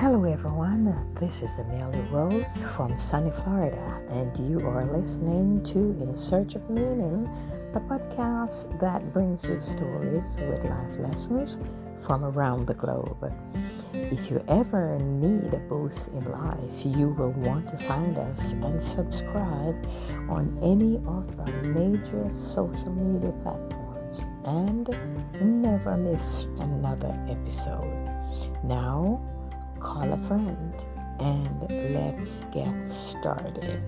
Hello, everyone. This is Amelia Rose from sunny Florida, and you are listening to In Search of Meaning, the podcast that brings you stories with life lessons from around the globe. If you ever need a boost in life, you will want to find us and subscribe on any of the major social media platforms and never miss another episode. Now, call a friend and let's get started.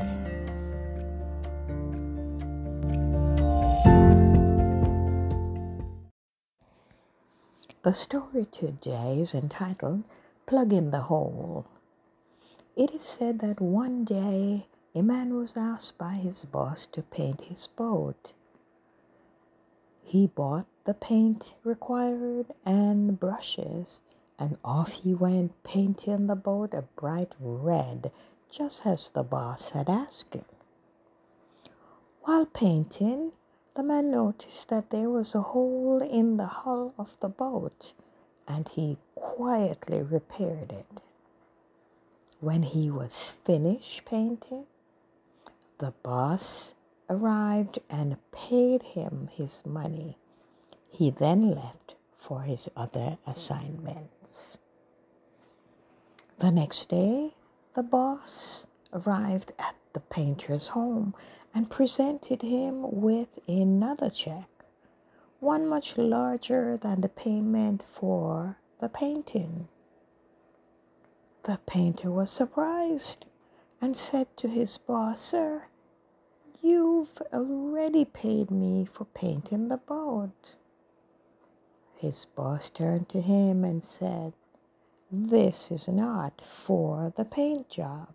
The story today is entitled Plug in the Hole. It is said that one day a man was asked by his boss to paint his boat. He bought the paint required and brushes, and off he went, painting the boat a bright red, just as the boss had asked him. While painting, the man noticed that there was a hole in the hull of the boat, and he quietly repaired it. When he was finished painting, the boss arrived and paid him his money. He then left for his other assignments. The next day, the boss arrived at the painter's home and presented him with another check, one much larger than the payment for the painting. The painter was surprised and said to his boss, "Sir, you've already paid me for painting the boat." His boss turned to him and said, "This is not for the paint job.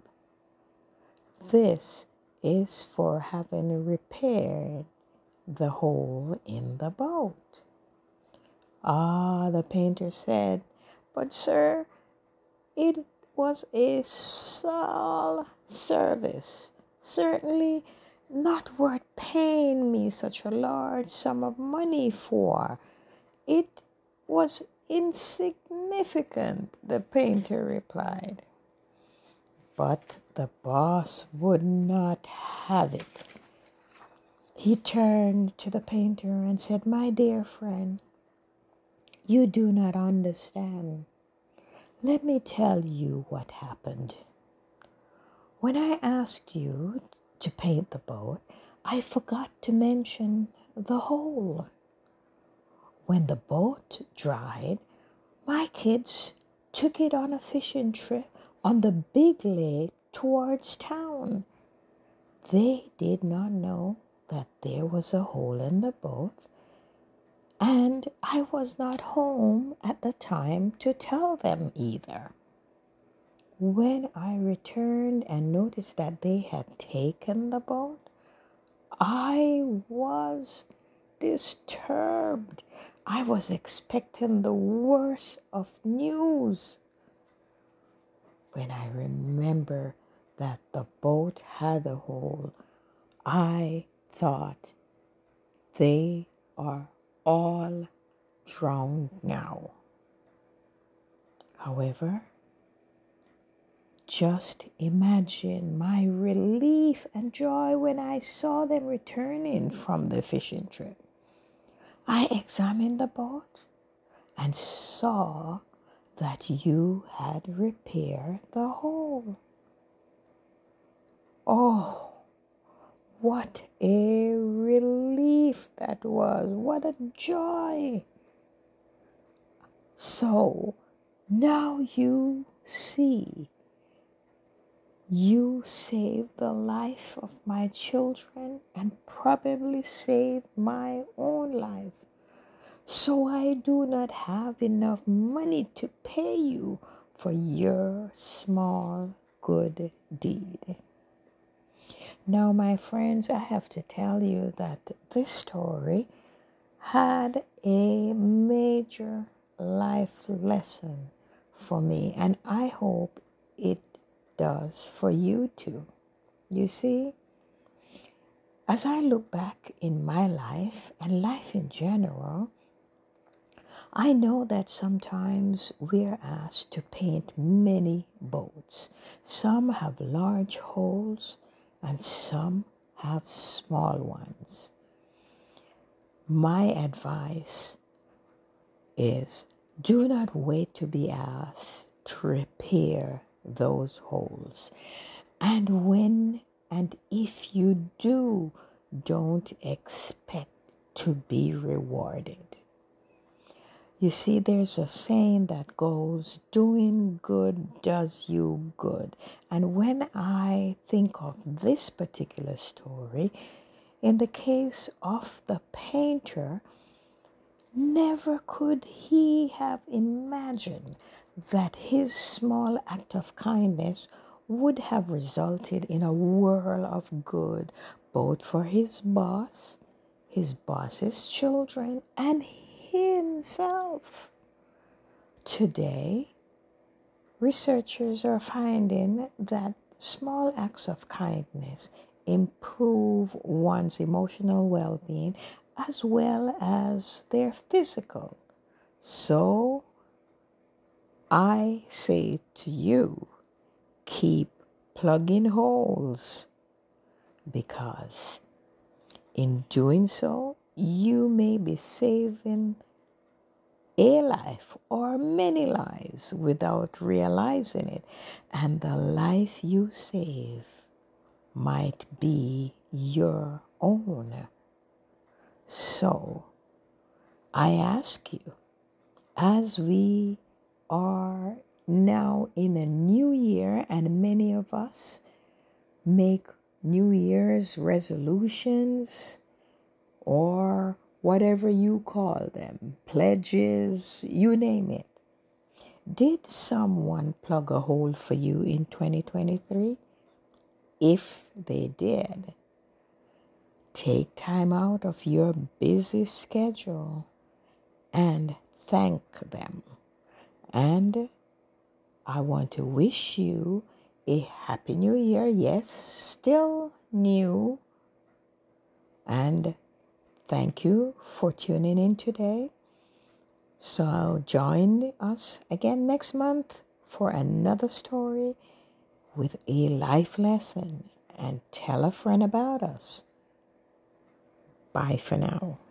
This is for having repaired the hole in the boat." "Ah," the painter said, "but sir, it was a small service, certainly not worth paying me such a large sum of money for. It was insignificant," the painter replied. But the boss would not have it. He turned to the painter and said, "My dear friend, you do not understand. Let me tell you what happened. When I asked you to paint the boat, I forgot to mention the hole. When the boat dried, my kids took it on a fishing trip on the big lake towards town. They did not know that there was a hole in the boat, and I was not home at the time to tell them either. When I returned and noticed that they had taken the boat, I was disturbed. I was expecting the worst of news. When I remember that the boat had a hole, I thought they are all drowned now. However, just imagine my relief and joy when I saw them returning from the fishing trip. I examined the boat and saw that you had repaired the hole. Oh, what a relief that was! What a joy! So now you see, you saved the life of my children and probably saved my own life. So I do not have enough money to pay you for your small good deed. Now, my friends, I have to tell you that this story had a major life lesson for me, and I hope it does for you too. You see, as I look back in my life and life in general, I know that sometimes we're asked to paint many boats. Some have large holes and some have small ones. My advice is do not wait to be asked to repair those holes. And when and if you do, don't expect to be rewarded. You see, there's a saying that goes, doing good does you good. And when I think of this particular story, in the case of the painter, never could he have imagined that his small act of kindness would have resulted in a whirl of good, both for his boss, his boss's children, and himself. Today, researchers are finding that small acts of kindness improve one's emotional well-being as well as their physical. So, I say to you, keep plugging holes, because in doing so, you may be saving a life or many lives without realizing it. And the life you save might be your own. So, I ask you, as we are now in a new year, and many of us make New Year's resolutions or whatever you call them, pledges, you name it. Did someone plug a hole for you in 2023? If they did, take time out of your busy schedule and thank them. And I want to wish you a happy new year. Yes, still new. And thank you for tuning in today. So join us again next month for another story with a life lesson, and tell a friend about us. Bye for now.